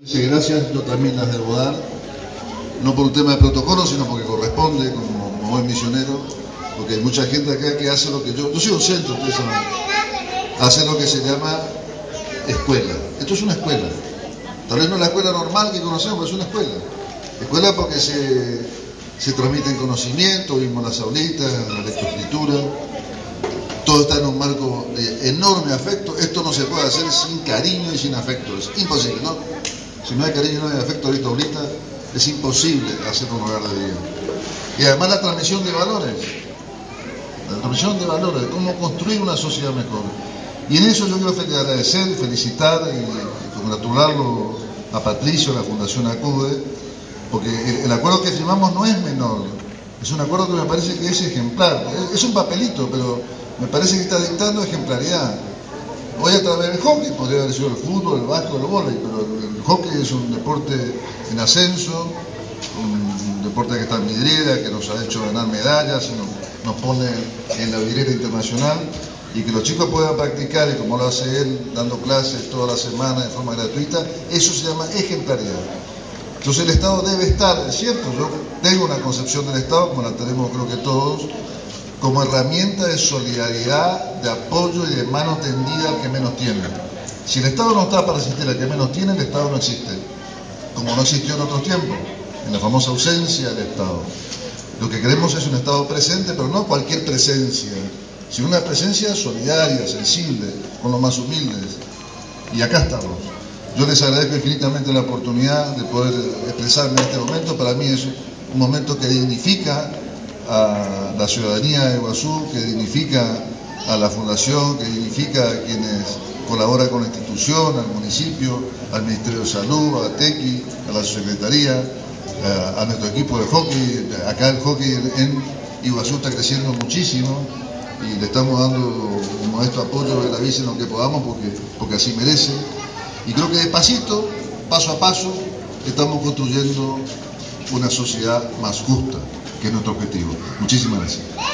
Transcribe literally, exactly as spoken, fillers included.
Sí, gracias, yo también las debo dar, no por un tema de protocolo, sino porque corresponde como, como buen misionero, porque hay mucha gente acá que hace lo que yo, yo soy docente, ustedes saben, hace lo que se llama escuela. Esto es una escuela, tal vez no es la escuela normal que conocemos, pero es una escuela. Escuela porque se, se transmiten conocimientos, vimos las aulitas, la lectoescritura, todo está en un marco de enorme afecto. Esto no se puede hacer sin cariño y sin afecto, es imposible, ¿no? Si no hay cariño y no hay afecto ahorita, ahorita es imposible hacer un hogar de vida. Y además la transmisión de valores, la transmisión de valores, de cómo construir una sociedad mejor. Y en eso yo quiero agradecer, felicitar y congratularlo a Patricio, a la Fundación Acude, porque el, el acuerdo que firmamos no es menor, es un acuerdo que me parece que es ejemplar, es, es un papelito, pero me parece que está dictando ejemplaridad. Hoy a través del hockey, podría haber sido el fútbol, el básquet, el vóley, pero el hockey es un deporte en ascenso, un deporte que está en vidriera, que nos ha hecho ganar medallas, nos, nos pone en la vidriera internacional, y que los chicos puedan practicar, y como lo hace él, dando clases toda la semana de forma gratuita, eso se llama ejemplaridad. Entonces el Estado debe estar, es cierto, yo tengo una concepción del Estado, como la tenemos creo que todos, como herramienta de solidaridad, de apoyo y de mano tendida al que menos tiene. Si el Estado no está para asistir al que menos tiene, el Estado no existe, como no existió en otros tiempos, en la famosa ausencia del Estado. Lo que queremos es un Estado presente, pero no cualquier presencia, sino una presencia solidaria, sensible, con los más humildes. Y acá estamos. Yo les agradezco infinitamente la oportunidad de poder expresarme en este momento. Para mí es un momento que dignifica a la ciudadanía de Iguazú, que dignifica a la Fundación, que dignifica a quienes colaboran con la institución, al municipio, al Ministerio de Salud, a la TECI, a la Secretaría, a, a nuestro equipo de hockey. Acá el hockey en Iguazú está creciendo muchísimo y le estamos dando un modesto apoyo de la vice en lo que podamos, porque, porque así merece. Y creo que despacito, paso a paso, estamos construyendo una sociedad más justa, que es nuestro objetivo. Muchísimas gracias.